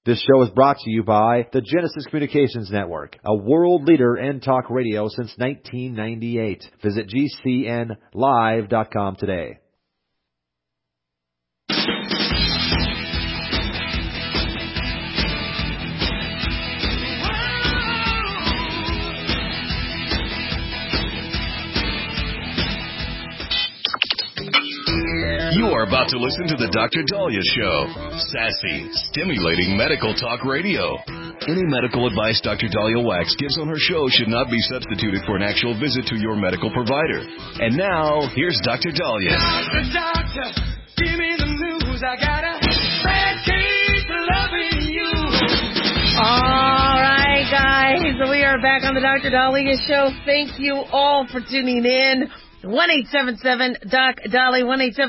This show is brought to you by the Genesis Communications Network, a world leader in talk radio since 1998. Visit GCNlive.com today. You are about to listen to the Dr. Dahlia Show. Sassy, stimulating medical talk radio. Any medical advice Dr. Dahlia Wax gives on her show should not be substituted for an actual visit to your medical provider. And now, here's Dr. Dahlia. Doctor, give me the news. I got a bad case of loving you. All right, guys. We are back on the Dr. Dahlia Show. Thank you all for tuning in. 1-877-DOC-DALI,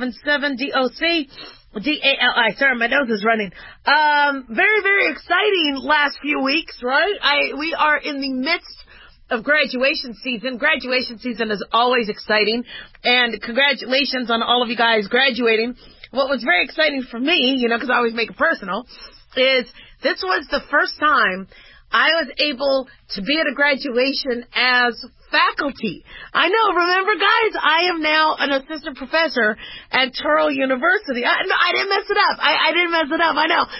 1-877-DOC-DALI. Sorry, my nose is running. Very, very exciting last few weeks, right? We are in the midst of graduation season. Graduation season is always exciting, and congratulations on all of you guys graduating. What was very exciting for me, because I always make it personal, is this was the first time I was able to be at a graduation as faculty. I know, remember guys, I am now an assistant professor at Touro University. I didn't mess it up. I didn't mess it up. I know.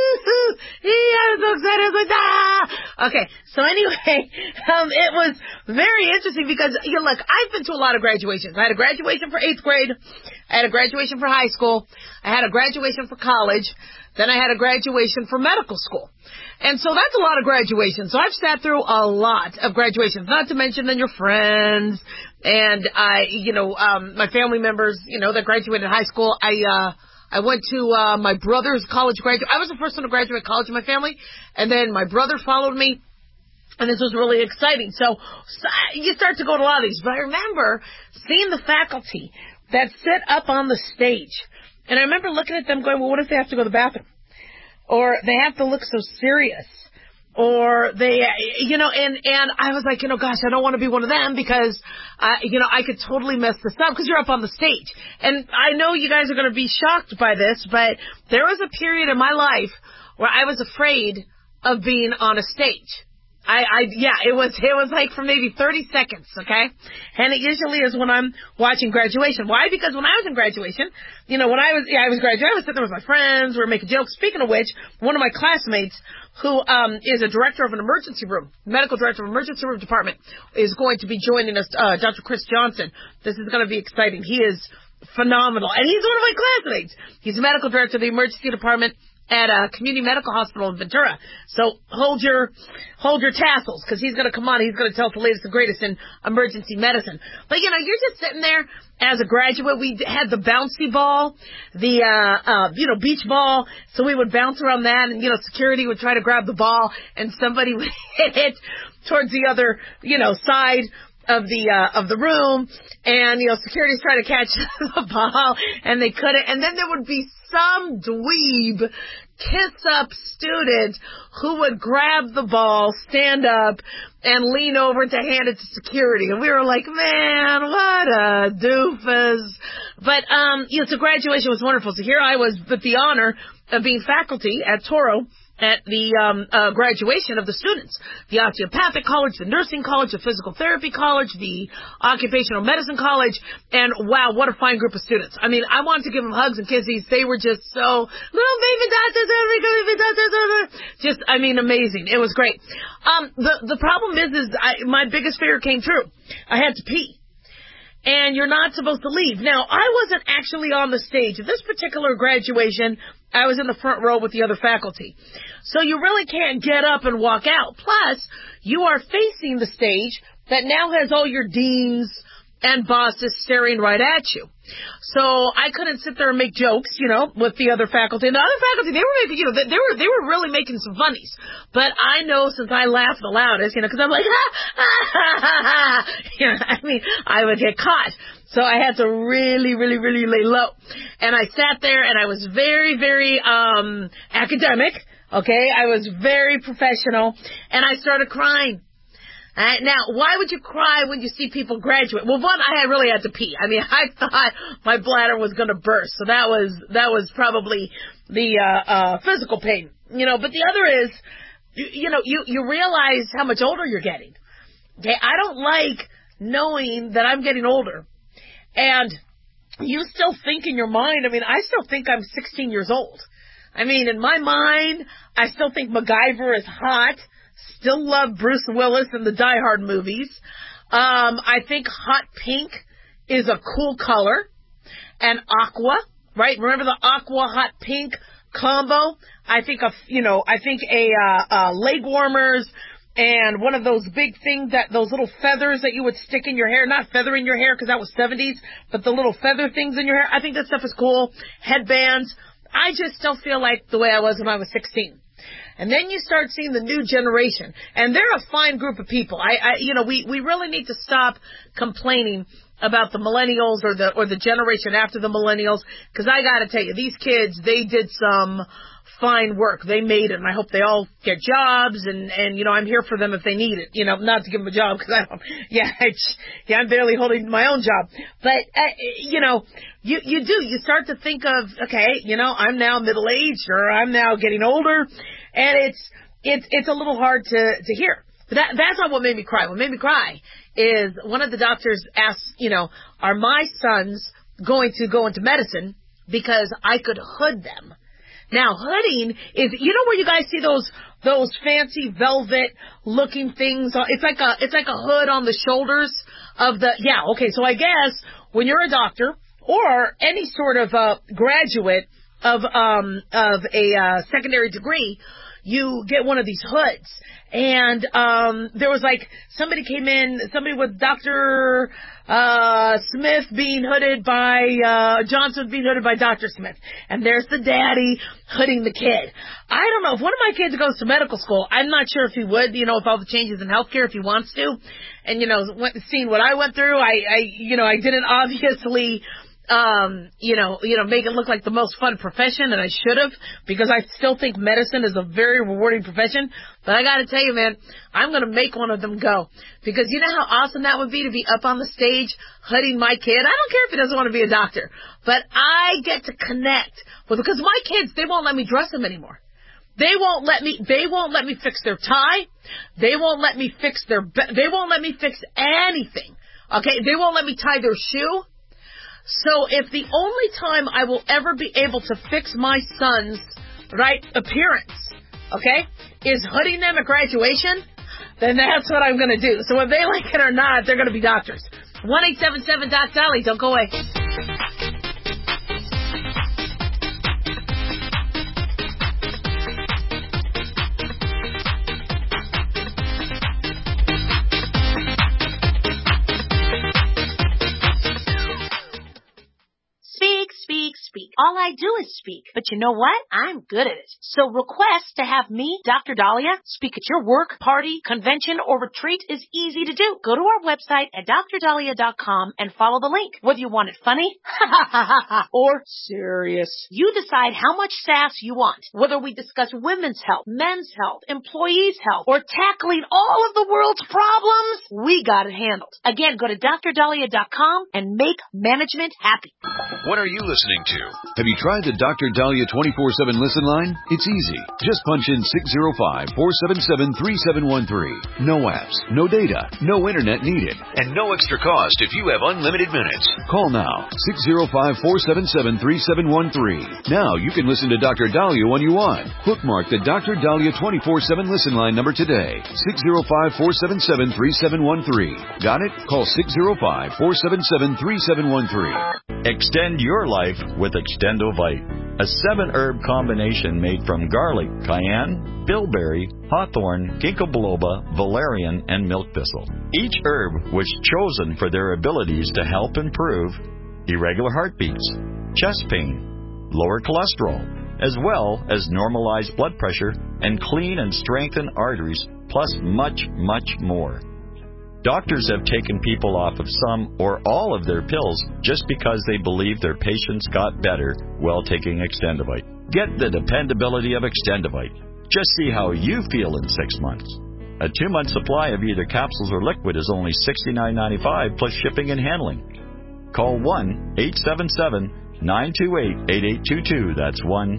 I was so excited. I was like, ah! Okay, so anyway, it was very interesting because, look, I've been to a lot of graduations. I had a graduation for 8th grade. I had a graduation for high school. I had a graduation for college. Then I had a graduation for medical school. And so that's a lot of graduations. So I've sat through a lot of graduations, not to mention then your friends and, my family members, that graduated high school. I went to, my brother's college graduate. I was the first one to graduate college in my family. And then my brother followed me. And this was really exciting. So you start to go to a lot of these. But I remember seeing the faculty that sit up on the stage. And I remember looking at them going, well, what if they have to go to the bathroom? Or they have to look so serious. Or they, and I was like, gosh, I don't want to be one of them because, I could totally mess this up because you're up on the stage. And I know you guys are going to be shocked by this, but there was a period in my life where I was afraid of being on a stage. It was like for maybe 30 seconds, okay? And it usually is when I'm watching graduation. Why? Because when I was in graduation, when I was graduating, I was sitting there with my friends, we were making jokes. Speaking of which, one of my classmates who, is a director of an emergency room, medical director of an emergency room department, is going to be joining us, Dr. Chris Johnson. This is going to be exciting. He is phenomenal. And he's one of my classmates. He's the medical director of the emergency department at a community medical hospital in Ventura. So hold your tassels because he's going to come on. He's going to tell us the latest and greatest in emergency medicine. But, you're just sitting there as a graduate. We had the bouncy ball, the, beach ball. So we would bounce around that and, security would try to grab the ball and somebody would hit it towards the other, side of the room, and security's trying to catch the ball and they couldn't, and then there would be some dweeb kiss up student who would grab the ball, stand up and lean over to hand it to security, and we were like, man, what a doofus. But so graduation was wonderful. So here I was with the honor of being faculty at Touro at the graduation of the students, the osteopathic college, the nursing college, the physical therapy college, the occupational medicine college, and wow, what a fine group of students. I mean, I wanted to give them hugs and kisses. They were just so, little baby doctors, just, amazing. It was great. The problem is my biggest fear came true. I had to pee. And you're not supposed to leave. Now, I wasn't actually on the stage. At this particular graduation, I was in the front row with the other faculty. So you really can't get up and walk out. Plus, you are facing the stage that now has all your deans and bosses staring right at you. So I couldn't sit there and make jokes, with the other faculty. And the other faculty, they were making, they were really making some funnies. But I know since I laugh the loudest, because I'm like, ha, ha, ha, ha, ha. I would get caught. So I had to really, really, really lay low. And I sat there and I was very, very, academic. Okay. I was very professional and I started crying. Now, why would you cry when you see people graduate? Well, one, I really had to pee. I thought my bladder was going to burst. So that was probably the physical pain. But the other is, you realize how much older you're getting. Okay, I don't like knowing that I'm getting older. And you still think in your mind, I still think I'm 16 years old. In my mind, I still think MacGyver is hot. Still love Bruce Willis in the Die Hard movies. I think hot pink is a cool color. And aqua, right? Remember the aqua hot pink combo? I think leg warmers and one of those big things those little feathers that you would stick in your hair, not feather in your hair because that was 70s, but the little feather things in your hair. I think that stuff is cool. Headbands. I just still feel like the way I was when I was 16. And then you start seeing the new generation, and they're a fine group of people. We really need to stop complaining about the millennials or the generation after the millennials, because I got to tell you, these kids, they did some fine work. They made it, and I hope they all get jobs, and I'm here for them if they need it. Not to give them a job, because I don't. I'm barely holding my own job. But you start to think of, okay, I'm now middle aged, or I'm now getting older, and it's a little hard to hear. But that's not what made me cry. What made me cry is one of the doctors asked, are my sons going to go into medicine because I could hood them? Now, hooding is, where you guys see those fancy velvet looking things? It's like a hood on the shoulders of the, okay. So I guess when you're a doctor or any sort of graduate of a secondary degree, you get one of these hoods. And there was somebody with Dr. Smith being hooded by Johnson being hooded by Dr. Smith. And there's the daddy hooding the kid. I don't know. If one of my kids goes to medical school, I'm not sure if he would, with all the changes in healthcare, if he wants to. And, seeing what I went through, I didn't obviously make it look like the most fun profession, and I should have, because I still think medicine is a very rewarding profession. But I gotta tell you, man, I'm gonna make one of them go, because you know how awesome that would be to be up on the stage hooding my kid. I don't care if he doesn't want to be a doctor, but I get to connect with, because my kids, they won't let me dress them anymore. They won't let me fix their tie. They won't let me fix they won't let me fix anything. Okay? They won't let me tie their shoe. So if the only time I will ever be able to fix my son's appearance, okay, is hooding them at graduation, then that's what I'm going to do. So whether they like it or not, they're going to be doctors. 1-877-DOC-SALLY. Don't go away. Speak. All I do is speak. But you know what? I'm good at it. So request to have me, Dr. Dahlia, speak at your work, party, convention, or retreat is easy to do. Go to our website at drdahlia.com and follow the link. Whether you want it funny or serious, you decide how much sass you want. Whether we discuss women's health, men's health, employees' health, or tackling all of the world's problems, we got it handled. Again, go to drdahlia.com and make management happy. What are you listening to? Have you tried the Dr. Dahlia 24/7 listen line? It's easy. Just punch in 605-477-3713. No apps, no data, no internet needed, and no extra cost if you have unlimited minutes. Call now, 605-477-3713. Now you can listen to Dr. Dahlia when you want. Bookmark the Dr. Dahlia 24/7 listen line number today, 605-477-3713. Got it? Call 605-477-3713. Extend your life with Extendovite, a 7-herb combination made from garlic, cayenne, bilberry, hawthorn, ginkgo biloba, valerian, and milk thistle. Each herb was chosen for their abilities to help improve irregular heartbeats, chest pain, lower cholesterol, as well as normalize blood pressure and clean and strengthen arteries, plus much, much more. Doctors have taken people off of some or all of their pills just because they believe their patients got better while taking Extendovite. Get the dependability of Extendovite. Just see how you feel in 6 months. A 2-month supply of either capsules or liquid is only $69.95 plus shipping and handling. Call 1-877 1-877-928-8822. That's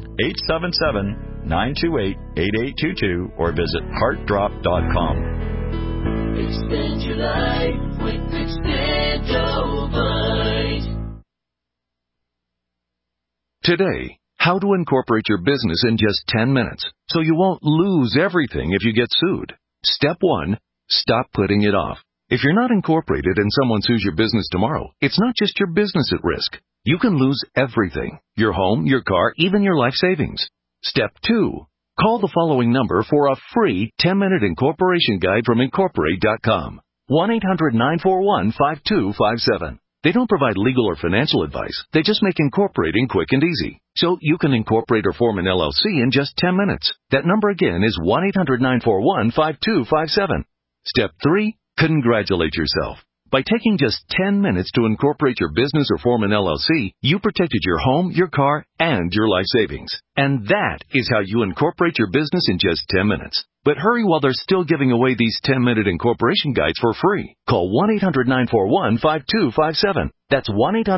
1-877-928-8822, or visit heartdrop.com. Extend your life with Extendovite. Today, how to incorporate your business in just 10 minutes so you won't lose everything if you get sued. Step 1, stop putting it off. If you're not incorporated and someone sues your business tomorrow, it's not just your business at risk. You can lose everything: your home, your car, even your life savings. Step 2, call the following number for a free 10-minute incorporation guide from Incorporate.com. 1-800-941-5257. They don't provide legal or financial advice. They just make incorporating quick and easy. So you can incorporate or form an LLC in just 10 minutes. That number again is 1-800-941-5257. Step 3, congratulate yourself. By taking just 10 minutes to incorporate your business or form an LLC, you protected your home, your car, and your life savings. And that is how you incorporate your business in just 10 minutes. But hurry while they're still giving away these 10-minute incorporation guides for free. Call 1-800-941-5257. That's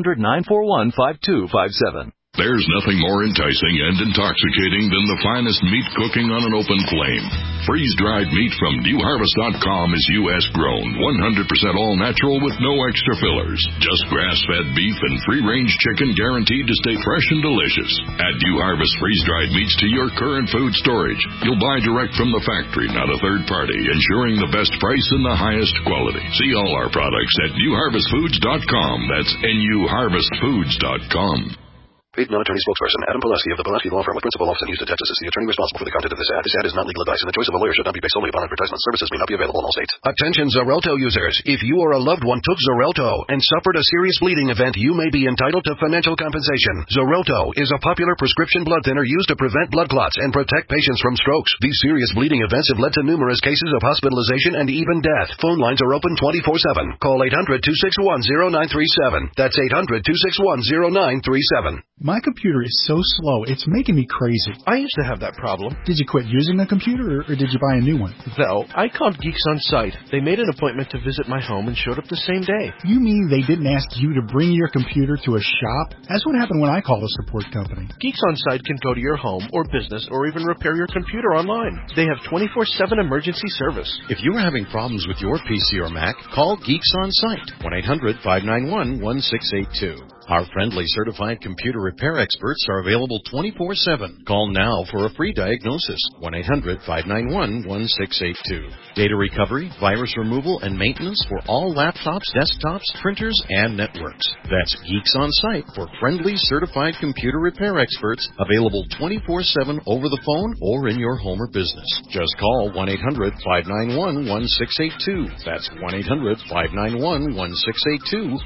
1-800-941-5257. There's nothing more enticing and intoxicating than the finest meat cooking on an open flame. Freeze-dried meat from NewHarvest.com is U.S. grown, 100% all-natural with no extra fillers. Just grass-fed beef and free-range chicken guaranteed to stay fresh and delicious. Add New Harvest freeze-dried meats to your current food storage. You'll buy direct from the factory, not a third party, ensuring the best price and the highest quality. See all our products at NewHarvestFoods.com. That's NewHarvestFoods.com. Paid non-attorney spokesperson Adam Pulaski of the Pulaski Law Firm with principal office in Houston, Texas is the attorney responsible for the content of this ad. This ad is not legal advice, and the choice of a lawyer should not be based solely upon advertisement. Services may not be available in all states. Attention Xarelto users. If you or a loved one took Xarelto and suffered a serious bleeding event, you may be entitled to financial compensation. Xarelto is a popular prescription blood thinner used to prevent blood clots and protect patients from strokes. These serious bleeding events have led to numerous cases of hospitalization and even death. Phone lines are open 24/7. Call 800-261-0937. That's 800-261-0937. My computer is so slow, it's making me crazy. I used to have that problem. Did you quit using a computer, or did you buy a new one? No, I called Geeks On Site. They made an appointment to visit my home and showed up the same day. You mean they didn't ask you to bring your computer to a shop? That's what happened when I called a support company. Geeks On Site can go to your home or business or even repair your computer online. They have 24/7 emergency service. If you are having problems with your PC or Mac, call Geeks On Site, 1-800-591-1682. Our friendly certified computer repair experts are available 24/7. Call now for a free diagnosis, 1-800-591-1682. Data recovery, virus removal, and maintenance for all laptops, desktops, printers, and networks. That's Geeks On Site for friendly certified computer repair experts, available 24/7 over the phone or in your home or business. Just call 1-800-591-1682. That's 1-800-591-1682,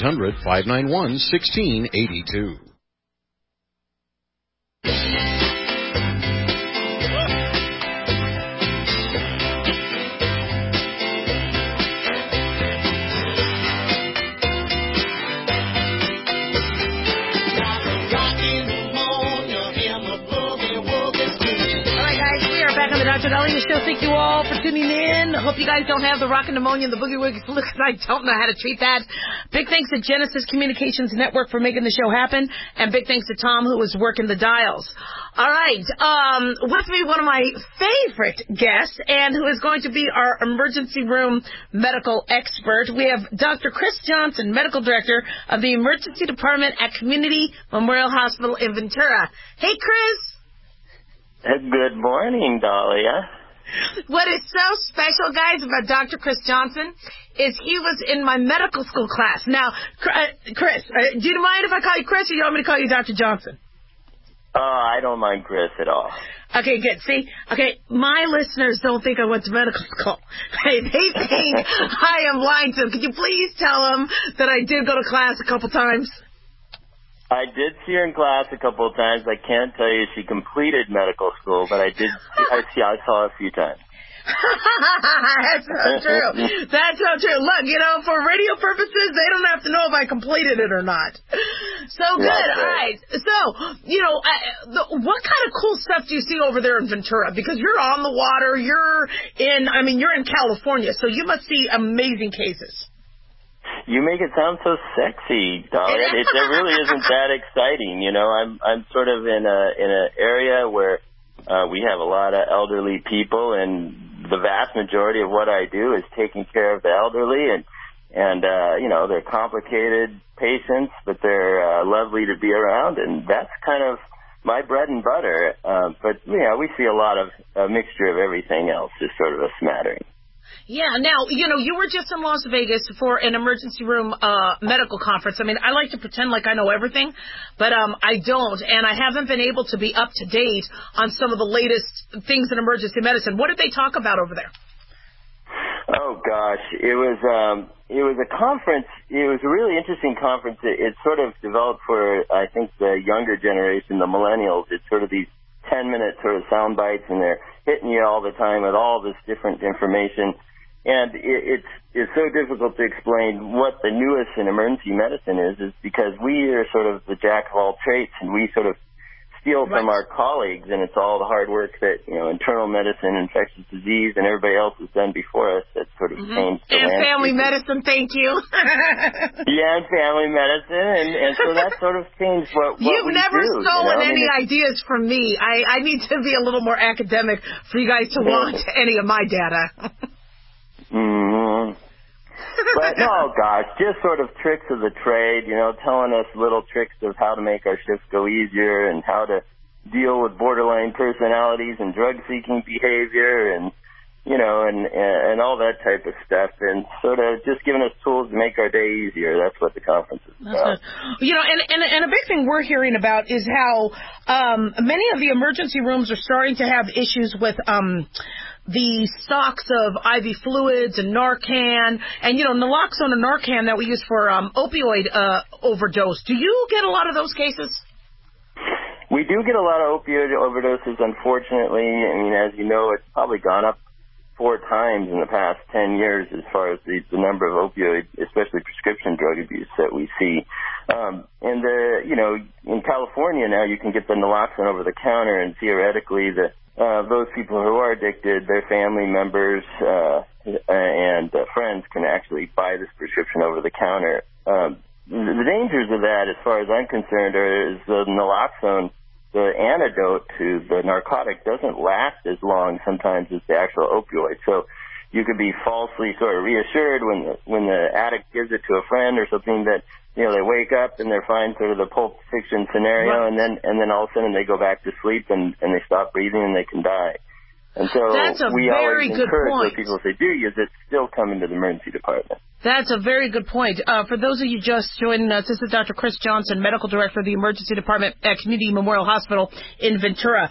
1-800-591-1682. Dr. Dahlia Show. Thank you all for tuning in. Hope you guys don't have the rockin' pneumonia and the boogie woogie flu, because I don't know how to treat that. Big thanks to Genesis Communications Network for making the show happen, and big thanks to Tom, who was working the dials. All right, with me, one of my favorite guests, and who is going to be our emergency room medical expert. We have Dr. Chris Johnson, Medical Director of the Emergency Department at Community Memorial Hospital in Ventura. Hey, Chris. Good morning, Dahlia. What is so special, guys, about Dr. Chris Johnson is he was in my medical school class. Now, Chris, do you mind if I call you Chris, or you want me to call you Dr. Johnson? I don't mind Chris at all. Okay, good. See? Okay, my listeners don't think I went to medical school. They think I am lying to them. Could you please tell them that I did go to class a couple times? I did see her in class a couple of times. I can't tell you she completed medical school, but I saw her a few times. That's so true. That's so true. Look, for radio purposes, they don't have to know if I completed it or not. So good. All right. So, what kind of cool stuff do you see over there in Ventura? Because you're on the water. You're in California, so you must see amazing cases. You make it sound so sexy, Dahlia. It really isn't that exciting. You know, I'm sort of in an area where we have a lot of elderly people, and the vast majority of what I do is taking care of the elderly, and you know, they're complicated patients, but they're lovely to be around, and that's kind of my bread and butter. But yeah, we see a lot of a mixture of everything else, just sort of a smattering. Yeah, now, you know, you were just in Las Vegas for an emergency room medical conference. I mean, I like to pretend like I know everything, but I don't, and I haven't been able to be up to date on some of the latest things in emergency medicine. What did they talk about over there? Oh, gosh, it was a conference. It was a really interesting conference. It sort of developed for, I think, the younger generation, the millennials. It's sort of these 10-minute sort of sound bites, and they're hitting you all the time with all this different information. And it's so difficult to explain what the newest in emergency medicine is because we are sort of the jack of all trades, and we sort of steal from our colleagues, and it's all the hard work that, you know, internal medicine, infectious disease, and everybody else has done before us that sort of changed the landscape. And family medicine, thank you. Yeah, and family medicine, and so that sort of changed what You've we never do. stolen you know? any ideas from me. I need to be a little more academic for you guys to want any of my data. Mm-hmm. But no, gosh, just sort of tricks of the trade, you know, telling us little tricks of how to make our shifts go easier and how to deal with borderline personalities and drug-seeking behavior and, you know, and all that type of stuff, and sort of just giving us tools to make our day easier. That's what the conference is about. You know, and a big thing we're hearing about is how many of the emergency rooms are starting to have issues with the stocks of IV fluids and Narcan and, you know, naloxone and Narcan that we use for opioid overdose. Do you get a lot of those cases? We do get a lot of opioid overdoses, unfortunately. I mean, as you know, it's probably gone up 4 times in the past 10 years as far as the number of opioid, especially prescription drug abuse that we see. And, you know, in California now you can get the naloxone over the counter, and theoretically those people who are addicted, their family members and friends can actually buy this prescription over the counter. The dangers of that, as far as I'm concerned, is the naloxone, the antidote to the narcotic, doesn't last as long sometimes as the actual opioid. So you could be falsely sort of reassured when the addict gives it to a friend or something that, you know, they wake up and they're fine, sort of the Pulp Fiction scenario, right. and then all of a sudden they go back to sleep and they stop breathing and they can die. And so we always encourage those people, if they do use it, still come into the emergency department. That's a very good point. For those of you just joining us, this is Dr. Chris Johnson, Medical Director of the Emergency Department at Community Memorial Hospital in Ventura.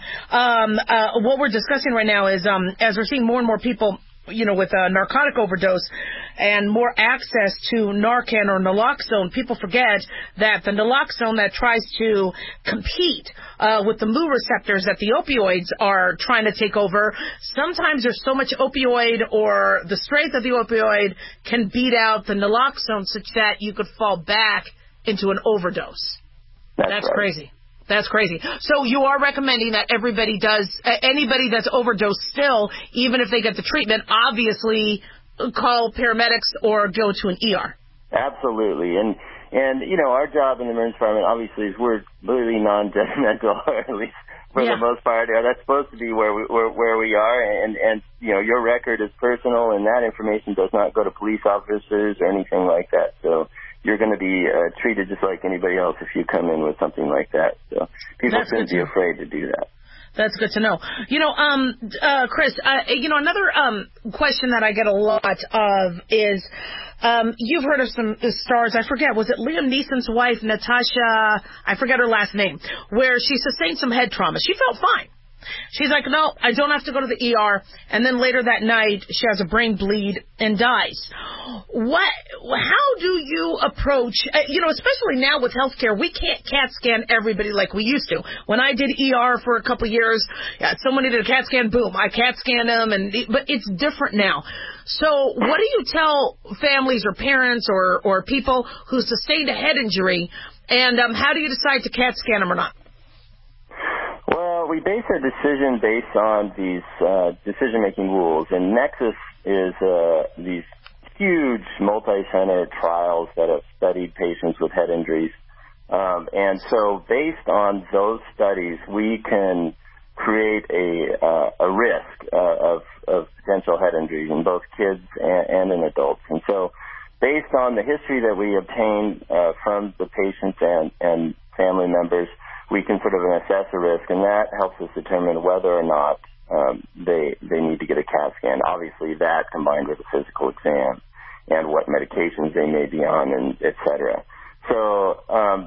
What we're discussing right now is as we're seeing more and more people, you know, with a narcotic overdose and more access to Narcan or naloxone, people forget that the naloxone that tries to compete with the mu receptors that the opioids are trying to take over, sometimes there's so much opioid or the strength of the opioid can beat out the naloxone such that you could fall back into an overdose. That's right. Crazy. That's crazy. So you are recommending that everybody does, anybody that's overdosed still, even if they get the treatment, obviously call paramedics or go to an ER. Absolutely. And you know, our job in the emergency department, obviously, is we're really non-judgmental, or at least for the most part. That's supposed to be where we are. And, you know, your record is personal, and that information does not go to police officers or anything like that. So you're going to be treated just like anybody else if you come in with something like that. So people shouldn't be afraid to do that. That's good to know. You know, Chris, you know, another question that I get a lot of is you've heard of some stars. I forget, was it Liam Neeson's wife, Natasha? I forget her last name, where she sustained some head trauma. She felt fine. She's like, no, I don't have to go to the ER. And then later that night, she has a brain bleed and dies. How do you approach, you know, especially now with healthcare, we can't CAT scan everybody like we used to. When I did ER for a couple of years, someone needed a CAT scan, boom, I CAT scan them, but it's different now. So what do you tell families or parents or people who sustained a head injury, and how do you decide to CAT scan them or not? Well, we base our decision based on these decision-making rules, and Nexus is these huge multi-center trials that have studied patients with head injuries. And so based on those studies, we can create a risk of potential head injuries in both kids and in adults. And so based on the history that we obtain from the patients and family members, we can sort of assess a risk, and that helps us determine whether or not they need to get a CAT scan. Obviously, that combined with a physical exam and what medications they may be on, and et cetera. So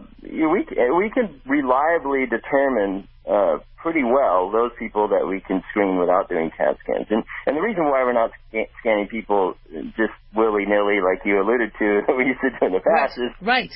we can reliably determine pretty well those people that we can screen without doing CAT scans. And the reason why we're not scanning people just willy-nilly, like you alluded to, that we used to do in the past, is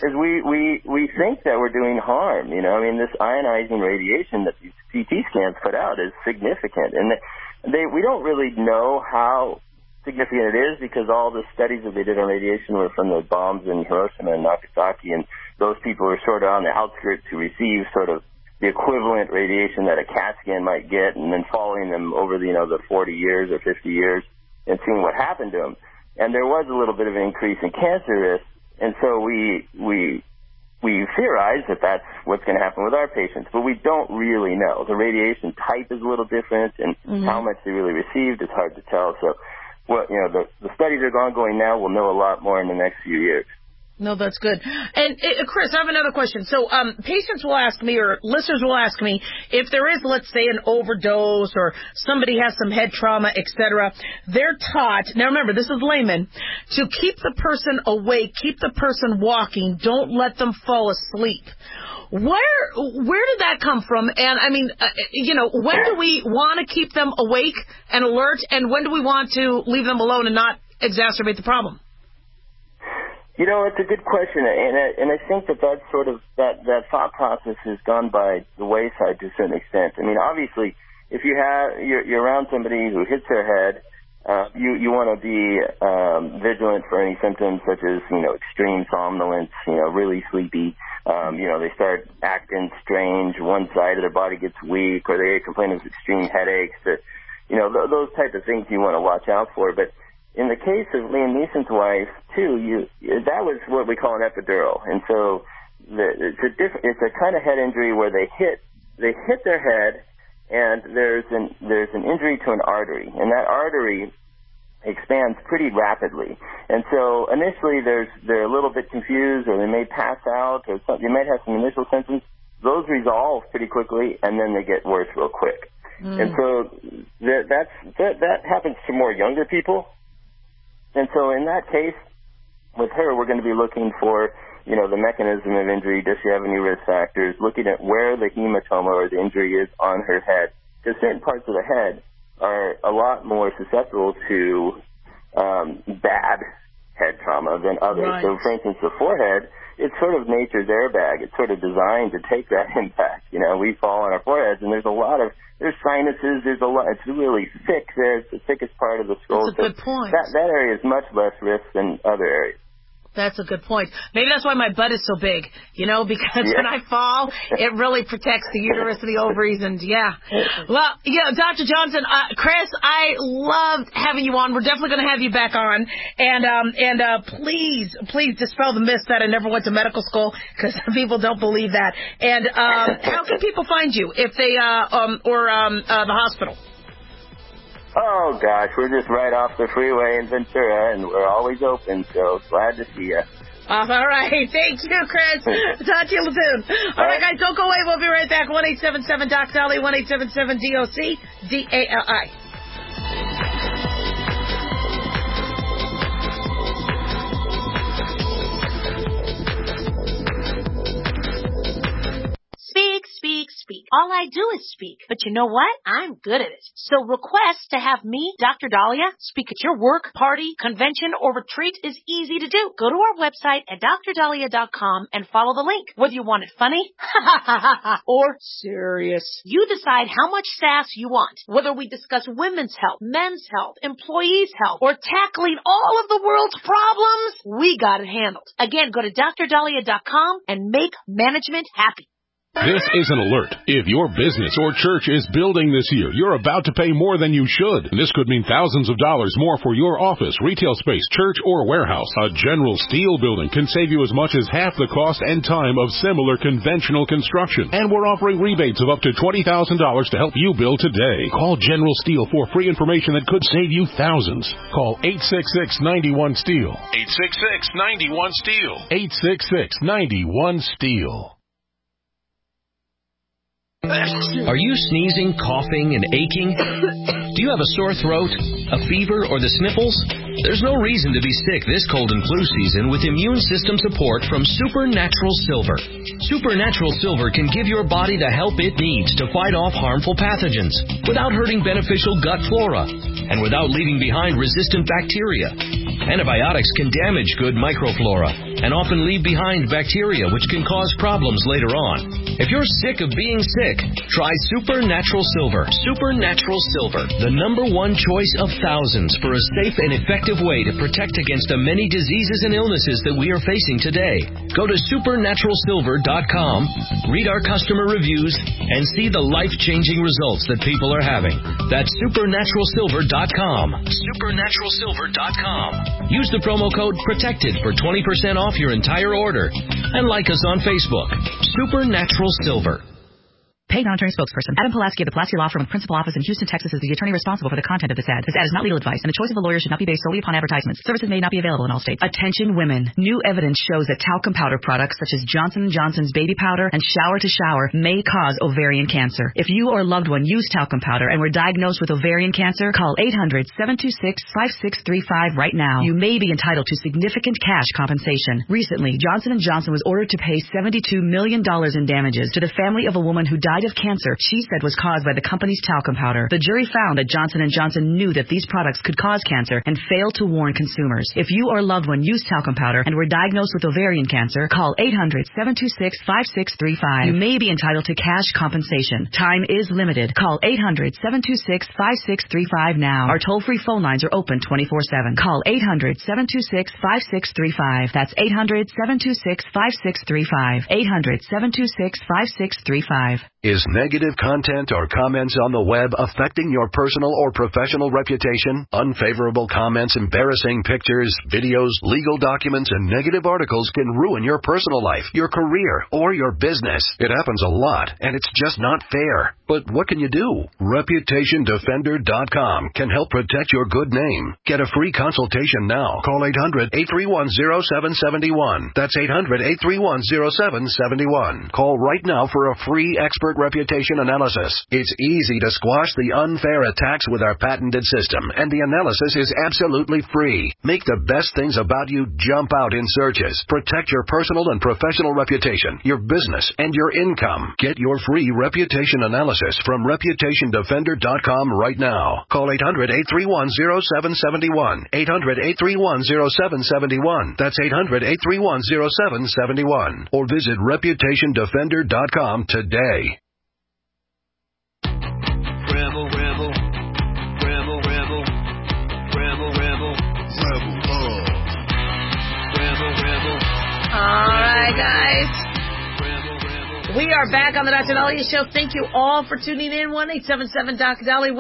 we think that we're doing harm. You know, I mean, this ionizing radiation that these CT scans put out is significant, and we don't really know how significant it is, because all the studies that they did on radiation were from the bombs in Hiroshima and Nagasaki, and those people were sort of on the outskirts to receive sort of the equivalent radiation that a CAT scan might get, and then following them over the 40 years or 50 years and seeing what happened to them. And there was a little bit of an increase in cancer risk, and so we theorize that that's what's going to happen with our patients, but we don't really know. The radiation type is a little different, and how much they really received is hard to tell. So, well, the studies are ongoing now. We'll know a lot more in the next few years. No, that's good. And Chris, I have another question. So patients will ask me, or listeners will ask me, if there is, let's say, an overdose or somebody has some head trauma, etc., they're taught, now remember, this is layman, to keep the person awake, keep the person walking, don't let them fall asleep. Where did that come from? And, I mean, when do we want to keep them awake and alert, and when do we want to leave them alone and not exacerbate the problem? It's a good question, and I think that sort of that thought process has gone by the wayside to a certain extent. I mean, obviously, if you're around somebody who hits their head, you want to be vigilant for any symptoms such as extreme somnolence, really sleepy. They start acting strange. One side of their body gets weak, or they complain of extreme headaches. Those type of things you want to watch out for, but in the case of Liam Neeson's wife, too, that was what we call an epidural, and so it's a kind of head injury where they hit their head, and there's an injury to an artery, and that artery expands pretty rapidly, and so initially they're a little bit confused, or they may pass out, or they might have some initial symptoms. Those resolve pretty quickly, and then they get worse real quick, and so that happens to more younger people. And so in that case, with her, we're going to be looking for, the mechanism of injury. Does she have any risk factors? Looking at where the hematoma or the injury is on her head. Because certain parts of the head are a lot more susceptible to bad head trauma than others. Right. So, for instance, the forehead, it's sort of nature's airbag. It's sort of designed to take that impact. We fall on our foreheads, and there's sinuses, there's a lot, it's really thick there, it's the thickest part of the skull. That's a good point. That area is much less risk than other areas. That's a good point. Maybe that's why my butt is so big, because when I fall, it really protects the uterus and the ovaries, and Well, Dr. Johnson, Chris, I loved having you on. We're definitely going to have you back on, and please dispel the myth that I never went to medical school, because people don't believe that. And how can people find you if they or the hospital? Oh, gosh, we're just right off the freeway in Ventura, and we're always open, so glad to see you. All right. Thank you, Chris. Talk to you soon. All right, guys, don't go away. We'll be right back. 1-877-DOC-DALI, 1-877-DOC-DALI. Speak. All I do is speak. But you know what? I'm good at it. So request to have me, Dr. Dahlia, speak at your work, party, convention, or retreat is easy to do. Go to our website at drdahlia.com and follow the link. Whether you want it funny or serious, you decide how much sass you want. Whether we discuss women's health, men's health, employees' health, or tackling all of the world's problems, we got it handled. Again, go to drdahlia.com and make management happy. This is an alert. If your business or church is building this year, you're about to pay more than you should. This could mean thousands of dollars more for your office, retail space, church, or warehouse. A General Steel building can save you as much as half the cost and time of similar conventional construction. And we're offering rebates of up to $20,000 to help you build today. Call General Steel for free information that could save you thousands. Call 866-91-STEEL. 866-91-STEEL. 866-91-STEEL. Are you sneezing, coughing, and aching? Do you have a sore throat, a fever, or the sniffles? There's no reason to be sick this cold and flu season with immune system support from Supernatural Silver. Supernatural Silver can give your body the help it needs to fight off harmful pathogens without hurting beneficial gut flora and without leaving behind resistant bacteria. Antibiotics can damage good microflora and often leave behind bacteria which can cause problems later on. If you're sick of being sick, try Supernatural Silver. Supernatural Silver, the #1 choice of thousands for a safe and effective way to protect against the many diseases and illnesses that we are facing today. Go to supernaturalsilver.com, read our customer reviews, and see the life-changing results that people are having. That's supernaturalsilver.com. Supernaturalsilver.com. Use the promo code PROTECTED for 20% off your entire order. And like us on Facebook. Supernatural Silver. Paid non-attorney spokesperson. Adam Pulaski of the Pulaski Law Firm with principal office in Houston, Texas is the attorney responsible for the content of this ad. This ad is not legal advice, and the choice of a lawyer should not be based solely upon advertisements. Services may not be available in all states. Attention women. New evidence shows that talcum powder products such as Johnson & Johnson's baby powder and shower to shower may cause ovarian cancer. If you or a loved one used talcum powder and were diagnosed with ovarian cancer, call 800-726-5635 right now. You may be entitled to significant cash compensation. Recently, Johnson & Johnson was ordered to pay $72 million in damages to the family of a woman who died of cancer she said was caused by the company's talcum powder. The jury found that Johnson & Johnson knew that these products could cause cancer and failed to warn consumers. If you or a loved one used talcum powder and were diagnosed with ovarian cancer, call 800-726-5635. You may be entitled to cash compensation. Time is limited. Call 800-726-5635 now. Our toll-free phone lines are open 24/7. Call 800-726-5635. That's 800-726-5635. 800-726-5635. Is negative content or comments on the web affecting your personal or professional reputation? Unfavorable comments, embarrassing pictures, videos, legal documents, and negative articles can ruin your personal life, your career, or your business. It happens a lot, and it's just not fair. But what can you do? ReputationDefender.com can help protect your good name. Get a free consultation now. Call 800-831-0771. That's 800-831-0771. Call right now for a free expert reputation analysis. It's easy to squash the unfair attacks with our patented system, and the analysis is absolutely free. Make the best things about you jump out in searches. Protect your personal and professional reputation, your business, and your income. Get your free reputation analysis from ReputationDefender.com right now. Call 800-831-0771. 800-831-0771. That's 800-831-0771. Or visit ReputationDefender.com today. Rebel, rebel, rebel, rebel, rebel, rebel, rebel, rebel, rebel. All right, guys. We are back on the Dr. Dahlia Show. Thank you all for tuning in. 1-877-Dr. Dahlia,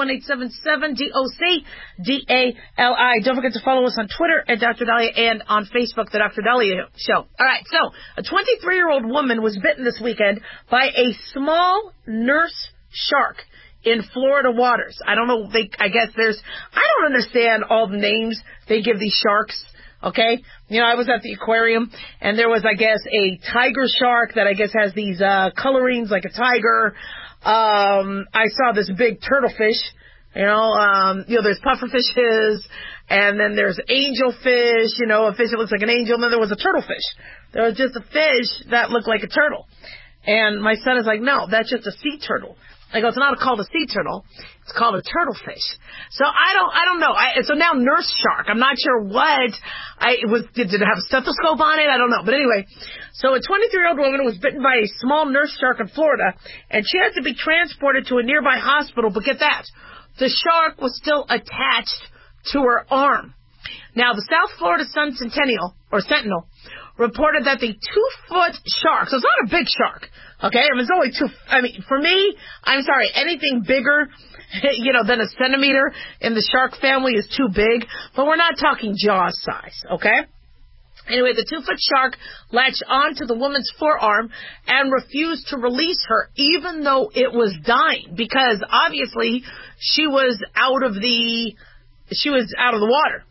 1-877-DOC-DALI. Don't forget to follow us on Twitter at Dr. Dahlia and on Facebook, the Dr. Dahlia Show. All right, so a 23-year-old woman was bitten this weekend by a small nurse shark in Florida waters. I don't know, I don't understand all the names they give these sharks, okay? You know, I was at the aquarium, and there was, I guess, a tiger shark that I guess has these colorings like a tiger. I saw this big turtlefish, there's pufferfishes, and then there's angelfish, a fish that looks like an angel, and then there was a turtlefish. There was just a fish that looked like a turtle. And my son is like, no, that's just a sea turtle. I go, it's not called a sea turtle. It's called a turtlefish. So I don't know. So now nurse shark. I'm not sure what. Did it have a stethoscope on it? I don't know. But anyway, so a 23-year-old woman was bitten by a small nurse shark in Florida, and she had to be transported to a nearby hospital. But get that, the shark was still attached to her arm. Now, the South Florida Sentinel reported that the 2-foot shark, so it's not a big shark, okay? I mean, it's only for me, I'm sorry, anything bigger, than a centimeter in the shark family is too big, but we're not talking Jaws size, okay? Anyway, the 2-foot shark latched onto the woman's forearm and refused to release her, even though it was dying, because obviously she was out of the water.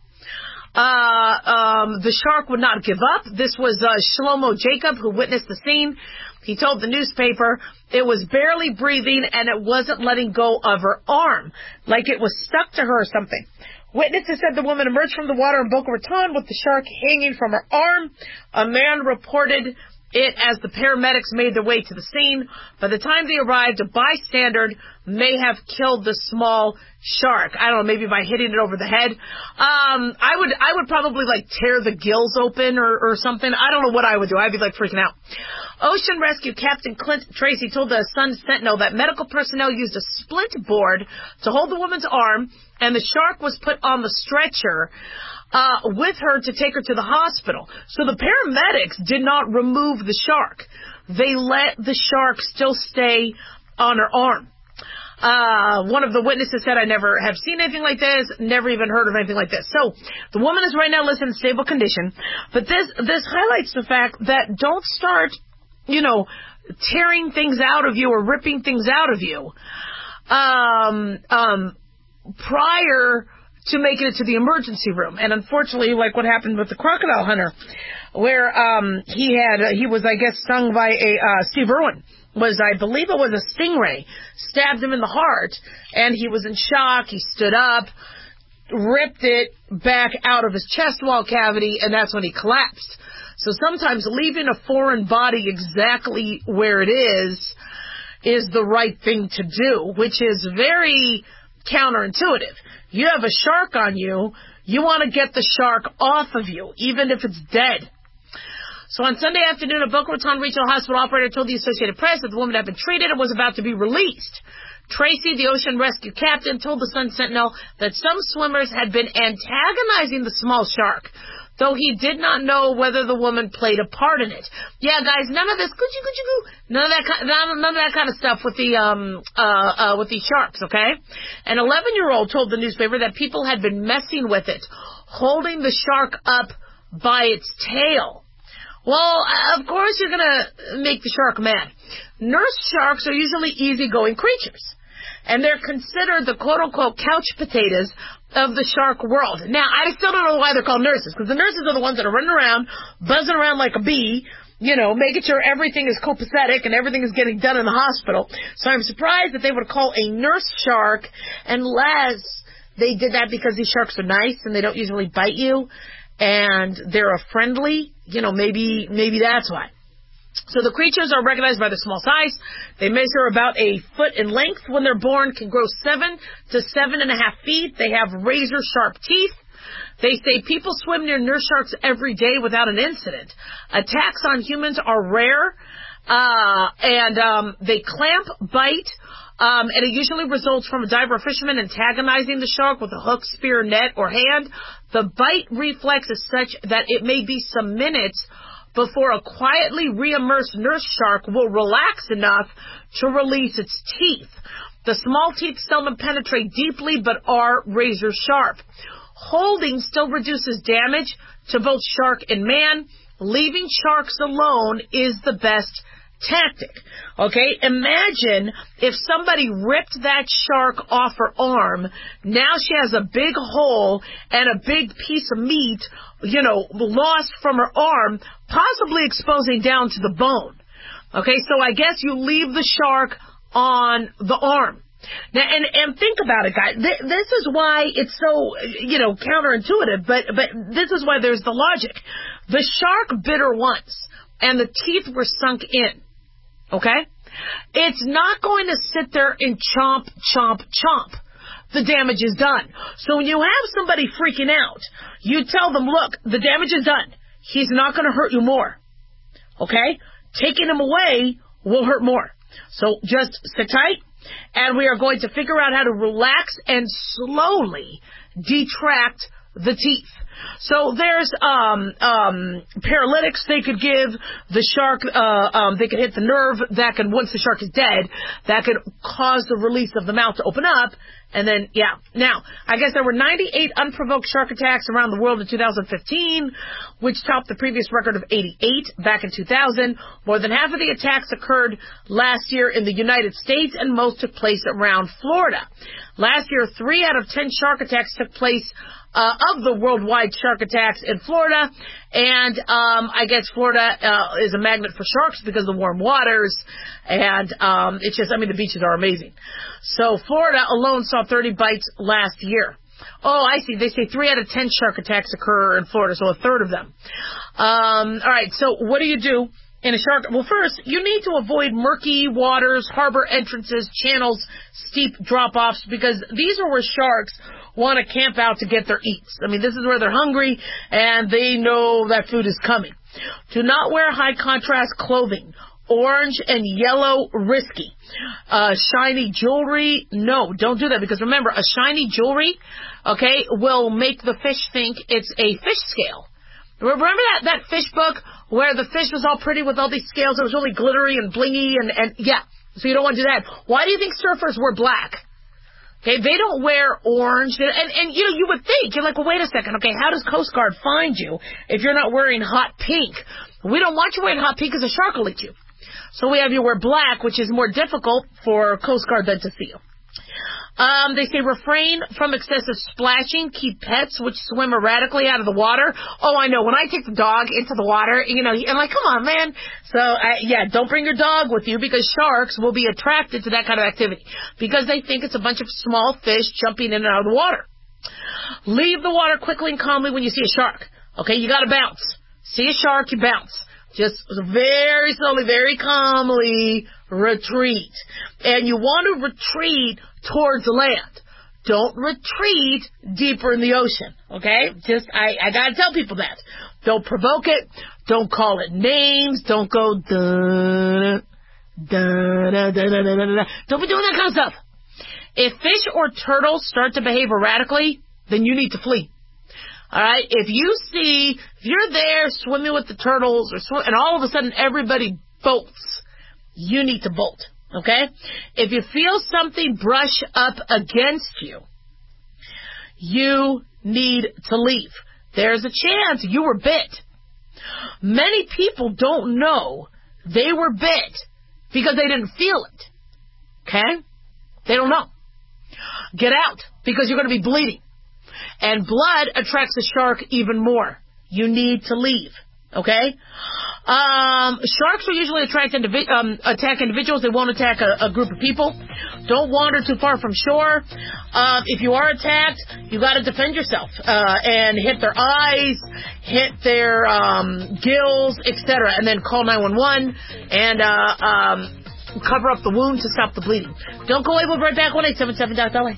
The shark would not give up. This was Shlomo Jacob, who witnessed the scene. He told the newspaper it was barely breathing and it wasn't letting go of her arm, like it was stuck to her or something. Witnesses said the woman emerged from the water in Boca Raton with the shark hanging from her arm. A man reported it as the paramedics made their way to the scene. By the time they arrived, a bystander may have killed the small shark. I don't know, maybe by hitting it over the head. I would probably tear the gills open or something. I don't know what I would do. I'd be freaking out. Ocean Rescue Captain Clint Tracy told the Sun Sentinel that medical personnel used a splint board to hold the woman's arm, and the shark was put on the stretcher with her to take her to the hospital. So the paramedics did not remove the shark. They let the shark still stay on her arm. One of the witnesses said, I never have seen anything like this, never even heard of anything like this. So the woman is right now listed in stable condition, but this highlights the fact that don't start, tearing things out of you or ripping things out of you, prior to making it to the emergency room. And unfortunately, like what happened with the crocodile hunter, where he was, I guess, stung by Steve Irwin. I believe it was a stingray, stabbed him in the heart, and he was in shock. He stood up, ripped it back out of his chest wall cavity, and that's when he collapsed. So sometimes leaving a foreign body exactly where it is the right thing to do, which is very counterintuitive. You have a shark on you, you want to get the shark off of you, even if it's dead. So on Sunday afternoon, a Boca Raton Regional Hospital operator told the Associated Press that the woman had been treated and was about to be released. Tracy, the ocean rescue captain, told the Sun Sentinel that some swimmers had been antagonizing the small shark, though he did not know whether the woman played a part in it. Yeah, guys, none of this, none of that kind of stuff with the sharks, okay? An 11-year-old told the newspaper that people had been messing with it, holding the shark up by its tail. Well, of course you're gonna make the shark mad. Nurse sharks are usually easygoing creatures, and they're considered the quote-unquote couch potatoes of the shark world. Now, I still don't know why they're called nurses, because the nurses are the ones that are running around, buzzing around like a bee, making sure everything is copacetic and everything is getting done in the hospital. So I'm surprised that they would call a nurse shark, unless they did that because these sharks are nice and they don't usually bite you, and they're friendly. Maybe that's why. So the creatures are recognized by their small size. They measure about a foot in length when they're born, can grow 7 to 7.5 feet. They have razor-sharp teeth. They say people swim near nurse sharks every day without an incident. Attacks on humans are rare, and they clamp, bite, and it usually results from a diver or fisherman antagonizing the shark with a hook, spear, net, or hand. The bite reflex is such that it may be some minutes before a quietly re-immersed nurse shark will relax enough to release its teeth. The small teeth seldom penetrate deeply but are razor sharp. Holding still reduces damage to both shark and man. Leaving sharks alone is the best tactic. Okay, imagine if somebody ripped that shark off her arm. Now she has a big hole and a big piece of meat, lost from her arm, possibly exposing down to the bone. Okay, so I guess you leave the shark on the arm. Now, and think about it, guys. This is why it's so, counterintuitive, but this is why there's the logic. The shark bit her once, and the teeth were sunk in. Okay? It's not going to sit there and chomp, chomp, chomp. The damage is done. So when you have somebody freaking out, you tell them, look, the damage is done. He's not going to hurt you more. Okay? Taking him away will hurt more. So just sit tight, and we are going to figure out how to relax and slowly detract the teeth. So there's paralytics they could give the shark. They could hit the nerve that could, once the shark is dead, that could cause the release of the mouth to open up. And then, yeah. Now, I guess there were 98 unprovoked shark attacks around the world in 2015, which topped the previous record of 88 back in 2000. More than half of the attacks occurred last year in the United States, and most took place around Florida. Last year, 3 out of 10 shark attacks took place of the worldwide shark attacks in Florida. And I guess Florida is a magnet for sharks because of the warm waters. And it's just, I mean, the beaches are amazing. So Florida alone saw 30 bites last year. Oh, I see. They say 3 out of 10 shark attacks occur in Florida, so a third of them. All right, so what do you do in a shark? Well, first, you need to avoid murky waters, harbor entrances, channels, steep drop-offs, because these are where sharks want to camp out to get their eats. I mean, this is where they're hungry, and they know that food is coming. Do not wear high-contrast clothing. Orange and yellow, risky. Shiny jewelry, no, don't do that, because remember, a shiny jewelry, okay, will make the fish think it's a fish scale. Remember that fish book where the fish was all pretty with all these scales? It was really glittery and blingy, and yeah, so you don't want to do that. Why do you think surfers wear black? Okay, they don't wear orange, and you know, you would think, you're like, well, wait a second, okay, how does Coast Guard find you if you're not wearing hot pink? We don't want you wearing hot pink because a shark will eat you. So we have you wear black, which is more difficult for Coast Guard than to see you. They say refrain from excessive splashing. Keep pets which swim erratically out of the water. Oh, I know. When I take the dog into the water, you know, I'm like, come on, man. So, yeah, don't bring your dog with you, because sharks will be attracted to that kind of activity because they think it's a bunch of small fish jumping in and out of the water. Leave the water quickly and calmly when you see a shark. Okay, you got to bounce. See a shark, you bounce. Just very slowly, very calmly retreat. And you want to retreat towards land. Don't retreat deeper in the ocean, okay? Just, I gotta tell people that. Don't provoke it. Don't call it names. Don't go, da, da, da, da, da, da, da. Don't be doing that kind of stuff. If fish or turtles start to behave erratically, then you need to flee. All right, if you're there swimming with the turtles, and all of a sudden everybody bolts, you need to bolt, okay? If you feel something brush up against you, you need to leave. There's a chance you were bit. Many people don't know they were bit because they didn't feel it, okay? They don't know. Get out, because you're going to be bleeding. And blood attracts the shark even more. You need to leave, okay? Sharks will usually attack individuals. They won't attack a group of people. Don't wander too far from shore. If you are attacked, you got to defend yourself and hit their eyes, hit their gills, etc., and then call 911 and cover up the wound to stop the bleeding. Don't go away. We'll be right back. 1-877-LA.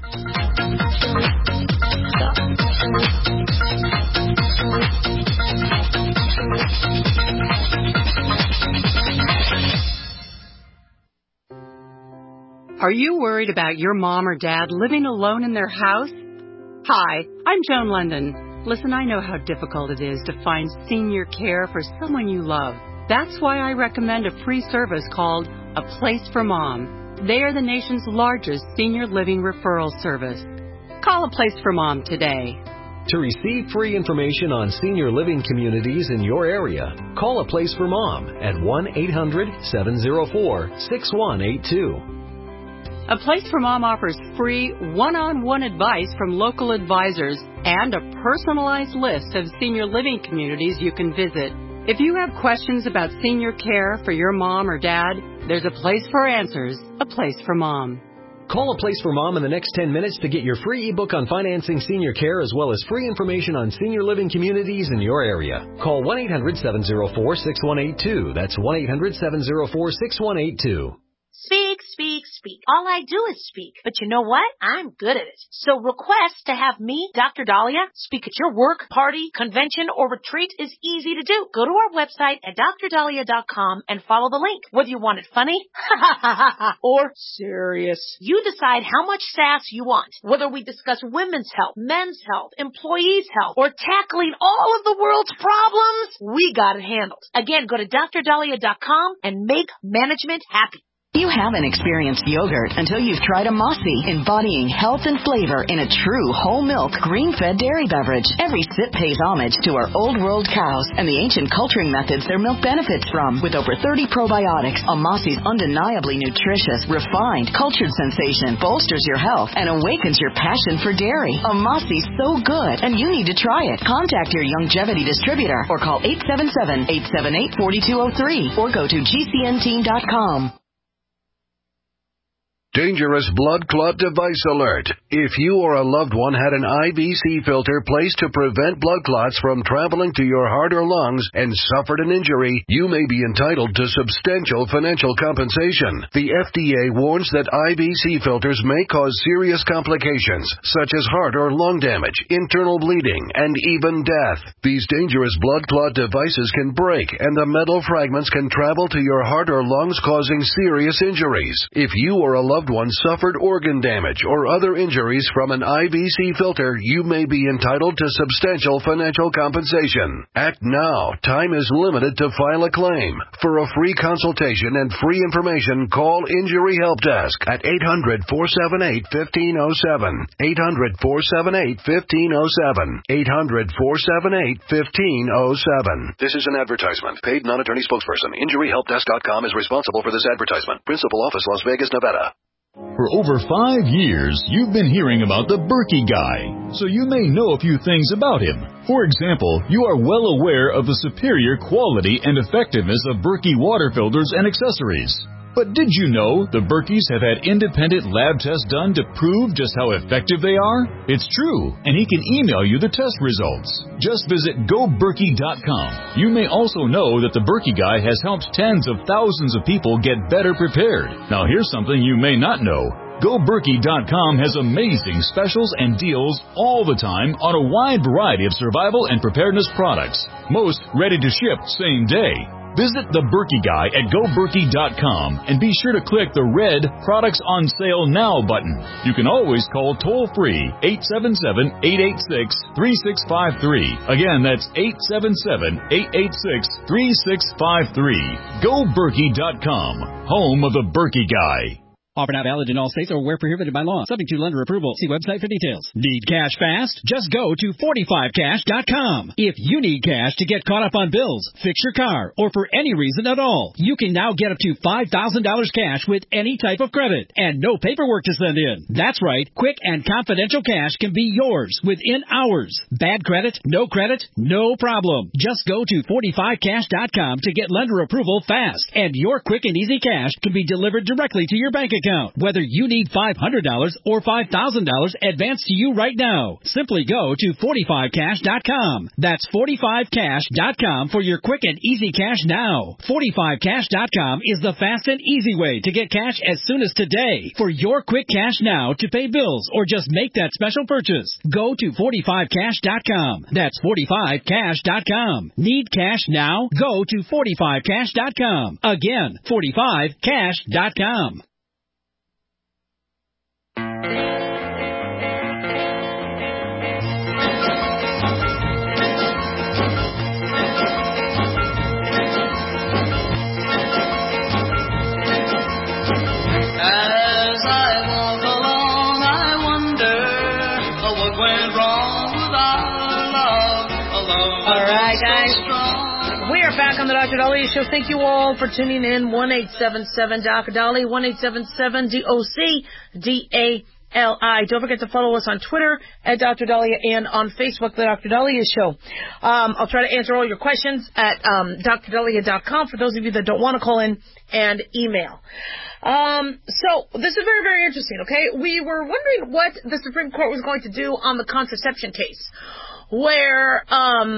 Are you worried about your mom or dad living alone in their house? Hi, I'm Joan London. Listen, I know how difficult it is to find senior care for someone you love. That's why I recommend a free service called A Place for Mom. They are the nation's largest senior living referral service. Call A Place for Mom today. To receive free information on senior living communities in your area, call A Place for Mom at 1-800-704-6182. A Place for Mom offers free one-on-one advice from local advisors and a personalized list of senior living communities you can visit. If you have questions about senior care for your mom or dad, there's a place for answers, A Place for Mom. Call A Place for Mom in the next 10 minutes to get your free ebook on financing senior care, as well as free information on senior living communities in your area. Call 1-800-704-6182. That's 1-800-704-6182. Speak, speak, speak. All I do is speak. But you know what? I'm good at it. So request to have me, Dr. Dahlia, speak at your work, party, convention, or retreat is easy to do. Go to our website at drdahlia.com and follow the link. Whether you want it funny or serious, you decide how much sass you want. Whether we discuss women's health, men's health, employees' health, or tackling all of the world's problems, we got it handled. Again, go to drdahlia.com and make management happy. You haven't experienced yogurt until you've tried a Mossy, embodying health and flavor in a true whole milk, green-fed dairy beverage. Every sip pays homage to our old world cows and the ancient culturing methods their milk benefits from. With over 30 probiotics, a Mossy's undeniably nutritious, refined, cultured sensation bolsters your health and awakens your passion for dairy. A Mossy's so good, and you need to try it. Contact your Longevity distributor or call 877-878-4203 or go to gcnteam.com. Dangerous blood clot device alert. If you or a loved one had an IVC filter placed to prevent blood clots from traveling to your heart or lungs and suffered an injury, you may be entitled to substantial financial compensation. The FDA warns that IVC filters may cause serious complications, such as heart or lung damage, internal bleeding, and even death. These dangerous blood clot devices can break, and the metal fragments can travel to your heart or lungs, causing serious injuries. If you or a loved one suffered organ damage or other injuries from an IVC filter, you may be entitled to substantial financial compensation. Act now. Time is limited to file a claim. For a free consultation and free information, call Injury Help Desk at 800-478-1507. 800-478-1507. 800-478-1507. This is an advertisement. Paid non-attorney spokesperson. InjuryHelpDesk.com is responsible for this advertisement. Principal office, Las Vegas, Nevada. For over 5 years, you've been hearing about the Berkey Guy, so you may know a few things about him. For example, you are well aware of the superior quality and effectiveness of Berkey water filters and accessories. But did you know the Berkeys have had independent lab tests done to prove just how effective they are? It's true, and he can email you the test results. Just visit GoBerkey.com. You may also know that the Berkey Guy has helped tens of thousands of people get better prepared. Now here's something you may not know. GoBerkey.com has amazing specials and deals all the time on a wide variety of survival and preparedness products. Most ready to ship same day. Visit the Berkey Guy at GoBerkey.com and be sure to click the red Products on Sale Now button. You can always call toll-free 877-886-3653. Again, that's 877-886-3653. GoBerkey.com, home of the Berkey Guy. Offer not valid in all states or where prohibited by law. Subject to lender approval. See website for details. Need cash fast? Just go to 45cash.com. If you need cash to get caught up on bills, fix your car, or for any reason at all, you can now get up to $5,000 cash with any type of credit and no paperwork to send in. That's right. Quick and confidential cash can be yours within hours. Bad credit? No problem. Just go to 45cash.com to get lender approval fast, and your quick and easy cash can be delivered directly to your bank account. Whether you need $500 or $5,000 advanced to you right now, simply go to 45cash.com. That's 45cash.com for your quick and easy cash now. 45cash.com is the fast and easy way to get cash as soon as today. For your quick cash now to pay bills or just make that special purchase, go to 45cash.com. That's 45cash.com. Need cash now? Go to 45cash.com. Again, 45cash.com. Back on the Dr. Dahlia Show. Thank you all for tuning in. 1-877-Dr. 1-877-DOC-DALI. Don't forget to follow us on Twitter at Dr. Dahlia and on Facebook, the Dr. Dahlia Show. I'll try to answer all your questions at drdahlia.com for those of you that don't want to call in and email. So this is very, very interesting, okay? We were wondering what the Supreme Court was going to do on the contraception case, where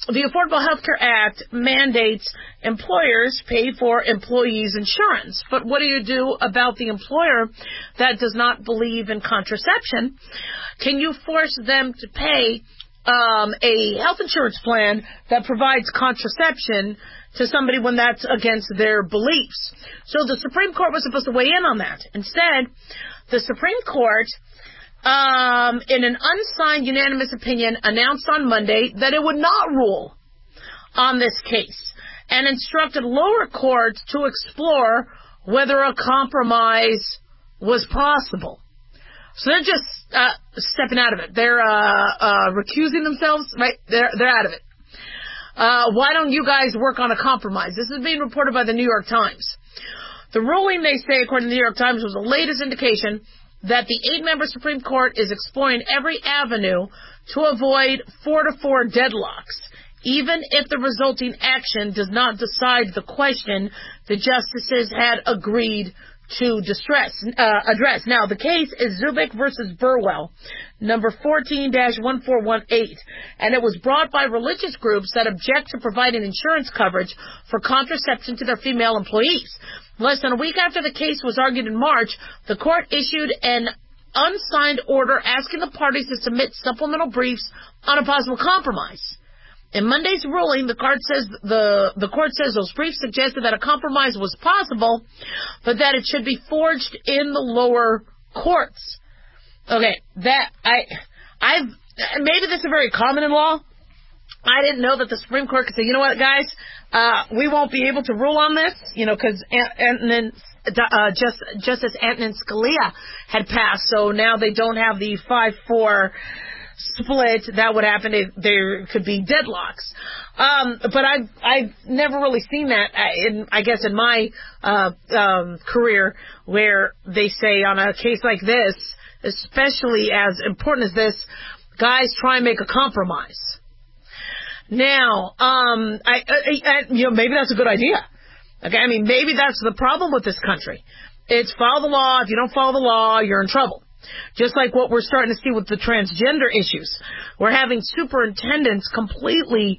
the Affordable Health Care Act mandates employers pay for employees' insurance. But what do you do about the employer that does not believe in contraception? Can you force them to pay a health insurance plan that provides contraception to somebody when that's against their beliefs? So the Supreme Court was supposed to weigh in on that. Instead, the Supreme Court, in an unsigned unanimous opinion, announced on Monday that it would not rule on this case and instructed lower courts to explore whether a compromise was possible. So they're just stepping out of it. They're recusing themselves, right? They're out of it. Why don't you guys work on a compromise? This is being reported by the New York Times. The ruling, they say, according to the New York Times, was the latest indication that the 8-member Supreme Court is exploring every avenue to avoid 4-4 deadlocks, even if the resulting action does not decide the question the justices had agreed to address. Now, the case is Zubik versus Burwell, number 14-1418, and it was brought by religious groups that object to providing insurance coverage for contraception to their female employees. Less than a week after the case was argued in March, the court issued an unsigned order asking the parties to submit supplemental briefs on a possible compromise. In Monday's ruling, the court says those briefs suggested that a compromise was possible, but that it should be forged in the lower courts. Okay, maybe this is very common in law. I didn't know that the Supreme Court could say, you know what, guys, we won't be able to rule on this, because Justice Antonin Scalia had passed, so now they don't have the 5-4 split that would happen if there could be deadlocks. But I've never really seen that in my career, where they say on a case like this, especially as important as this, guys try and make a compromise. Now, maybe that's a good idea. Okay, I mean, maybe that's the problem with this country. It's follow the law. If you don't follow the law, you're in trouble. Just like what we're starting to see with the transgender issues. We're having superintendents completely,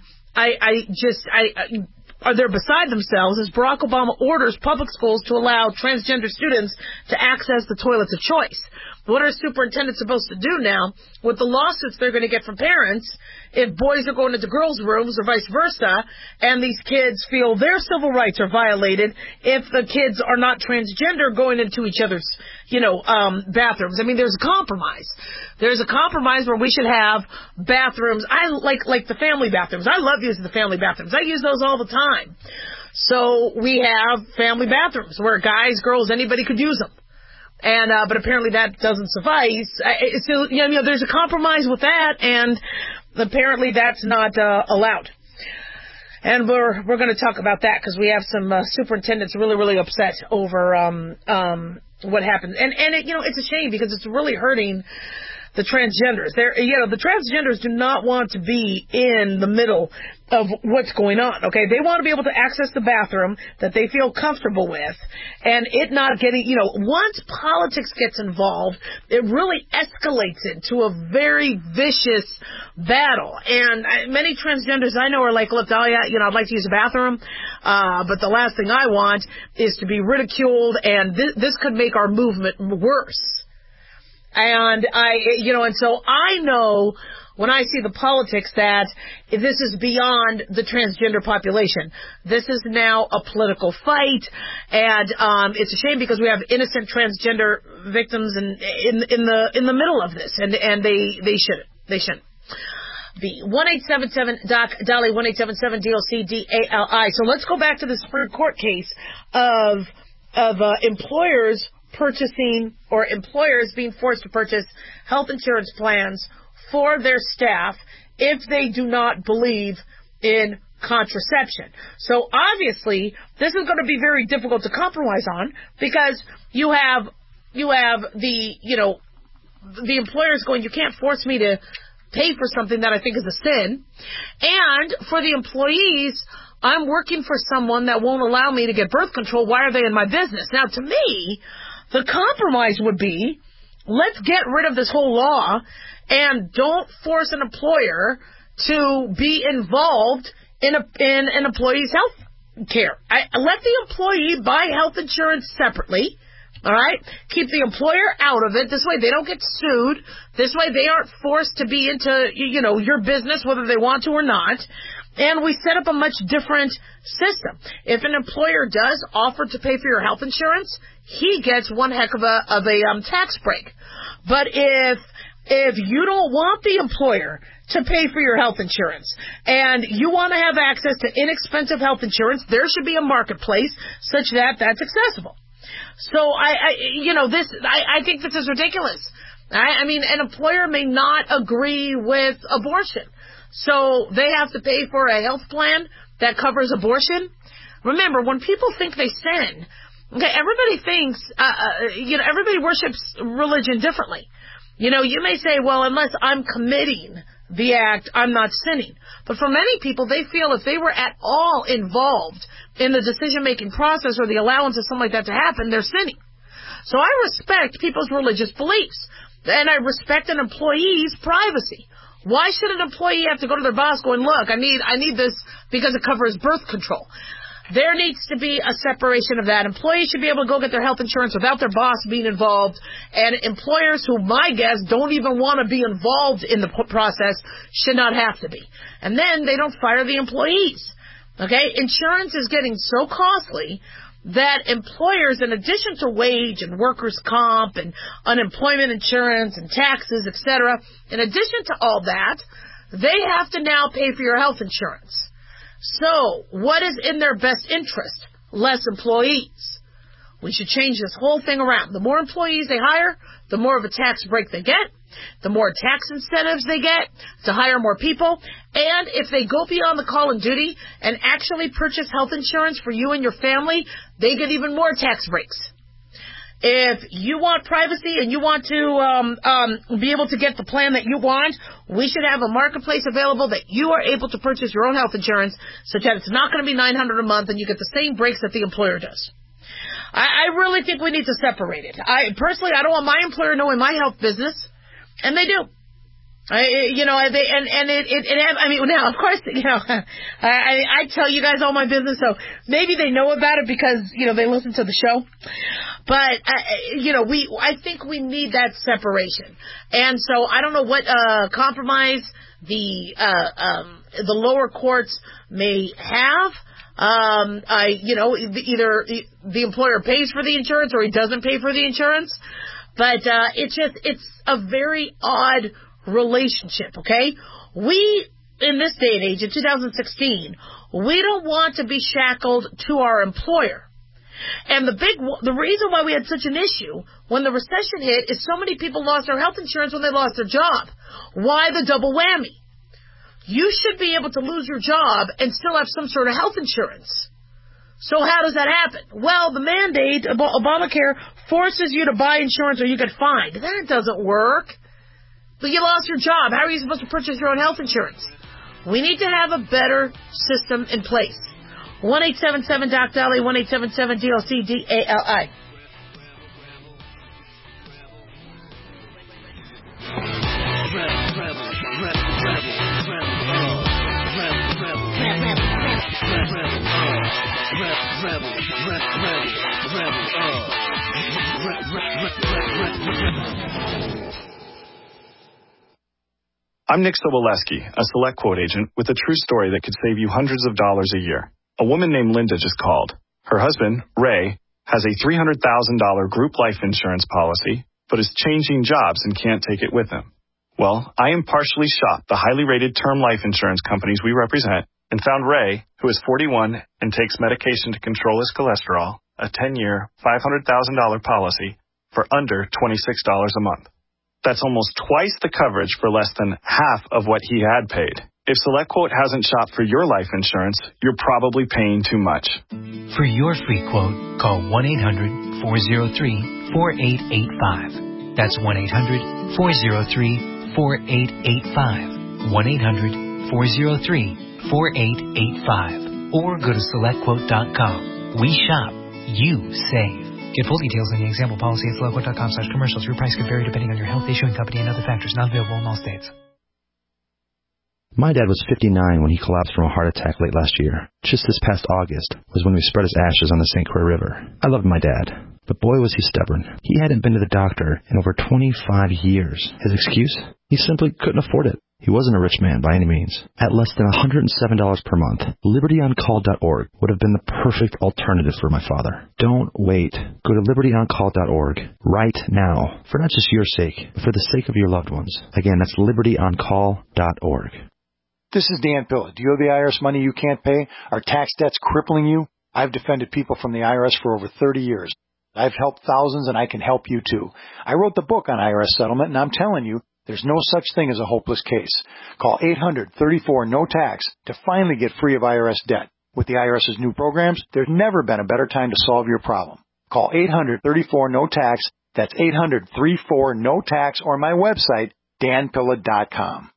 they're beside themselves as Barack Obama orders public schools to allow transgender students to access the toilets of choice. What are superintendents supposed to do now with the lawsuits they're going to get from parents if boys are going into girls' rooms or vice versa, and these kids feel their civil rights are violated if the kids are not transgender going into each other's, bathrooms? I mean, there's a compromise. There's a compromise where we should have bathrooms. I like the family bathrooms. I love using the family bathrooms. I use those all the time. So we have family bathrooms where guys, girls, anybody could use them. And, but apparently that doesn't suffice. So, there's a compromise with that, and apparently that's not, allowed. And we're going to talk about that because we have some, superintendents really, really upset over, what happened. And it's a shame because it's really hurting the transgenders. The transgenders do not want to be in the middle of what's going on, okay? They want to be able to access the bathroom that they feel comfortable with, and it not getting, once politics gets involved, it really escalates into a very vicious battle. And many transgenders I know are like, look, Dahlia, I'd like to use a bathroom, but the last thing I want is to be ridiculed, and this could make our movement worse. And and so I know when I see the politics that this is beyond the transgender population. This is now a political fight, and it's a shame because we have innocent transgender victims in the middle of this, and they shouldn't be. 1-877-DOC-DALI, 1-877-DOC-DALI. So let's go back to the Supreme Court case of employers purchasing, or employers being forced to purchase health insurance plans for their staff if they do not believe in contraception. So obviously, this is going to be very difficult to compromise on because you have the employers going, you can't force me to pay for something that I think is a sin. And for the employees, I'm working for someone that won't allow me to get birth control. Why are they in my business? Now, to me, the compromise would be, let's get rid of this whole law and don't force an employer to be involved in an employee's health care. Let the employee buy health insurance separately. All right? Keep the employer out of it. This way they don't get sued. This way they aren't forced to be into, your business, whether they want to or not. And we set up a much different system. If an employer does offer to pay for your health insurance, he gets one heck of a tax break. But if you don't want the employer to pay for your health insurance and you want to have access to inexpensive health insurance, there should be a marketplace such that that's accessible. So I think this is ridiculous. I mean, an employer may not agree with abortion, so they have to pay for a health plan that covers abortion. Remember, when people think they sin, okay, everybody thinks, everybody worships religion differently. You may say, well, unless I'm committing the act, I'm not sinning. But for many people, they feel if they were at all involved in the decision-making process or the allowance of something like that to happen, they're sinning. So I respect people's religious beliefs, and I respect an employee's privacy. Why should an employee have to go to their boss going, look, I need this because it covers birth control? There needs to be a separation of that. Employees should be able to go get their health insurance without their boss being involved. And employers who, my guess, don't even want to be involved in the process should not have to be. And then they don't fire the employees. Okay? Insurance is getting so costly that employers, in addition to wage and workers' comp and unemployment insurance and taxes, etc., in addition to all that, they have to now pay for your health insurance. So, what is in their best interest? Less employees. We should change this whole thing around. The more employees they hire, the more of a tax break they get, the more tax incentives they get to hire more people, and if they go beyond the call and duty and actually purchase health insurance for you and your family, they get even more tax breaks. If you want privacy and you want to be able to get the plan that you want, we should have a marketplace available that you are able to purchase your own health insurance such that it's not going to be $900 a month and you get the same breaks that the employer does. I really think we need to separate it. I don't want my employer knowing my health business, and they do. Now, of course, I tell you guys all my business, so maybe they know about it because, they listen to the show. But, I think we need that separation. And so I don't know what, compromise the lower courts may have. Either the employer pays for the insurance or he doesn't pay for the insurance. But, it's a very odd relationship, okay? We, in this day and age, in 2016, we don't want to be shackled to our employer. And the reason why we had such an issue when the recession hit is so many people lost their health insurance when they lost their job. Why the double whammy? You should be able to lose your job and still have some sort of health insurance. So how does that happen? Well, the mandate, Obamacare, forces you to buy insurance or you get fined. That doesn't work. But you lost your job. How are you supposed to purchase your own health insurance? We need to have a better system in place. 1-877-DOC-DALI, 1-877-DOC-DALI. I'm Nick Soboleski, a Select Quote agent with a true story that could save you hundreds of dollars a year. A woman named Linda just called. Her husband, Ray, has a $300,000 group life insurance policy, but is changing jobs and can't take it with him. Well, I impartially shopped the highly rated term life insurance companies we represent and found Ray, who is 41 and takes medication to control his cholesterol, a 10-year, $500,000 policy for under $26 a month. That's almost twice the coverage for less than half of what he had paid. If SelectQuote hasn't shopped for your life insurance, you're probably paying too much. For your free quote, call 1-800-403-4885. That's 1-800-403-4885. 1-800-403-4885. Or go to SelectQuote.com. We shop. You save. Get full details on the example policy at SelectQuote.com/commercials. Your price could vary depending on your health, issuing company, and other factors. Not available in all states. My dad was 59 when he collapsed from a heart attack late last year. Just this past August was when we spread his ashes on the St. Croix River. I loved my dad, but boy was he stubborn. He hadn't been to the doctor in over 25 years. His excuse? He simply couldn't afford it. He wasn't a rich man by any means. At less than $107 per month, LibertyOnCall.org would have been the perfect alternative for my father. Don't wait. Go to LibertyOnCall.org right now, for not just your sake, but for the sake of your loved ones. Again, that's LibertyOnCall.org. This is Dan Pilla. Do you owe the IRS money you can't pay? Are tax debts crippling you? I've defended people from the IRS for over 30 years. I've helped thousands, and I can help you too. I wrote the book on IRS settlement, and I'm telling you, there's no such thing as a hopeless case. Call 800-34-NO-TAX to finally get free of IRS debt. With the IRS's new programs, there's never been a better time to solve your problem. Call 800-34-NO-TAX. That's 800-34-NO-TAX, or my website, danpilla.com.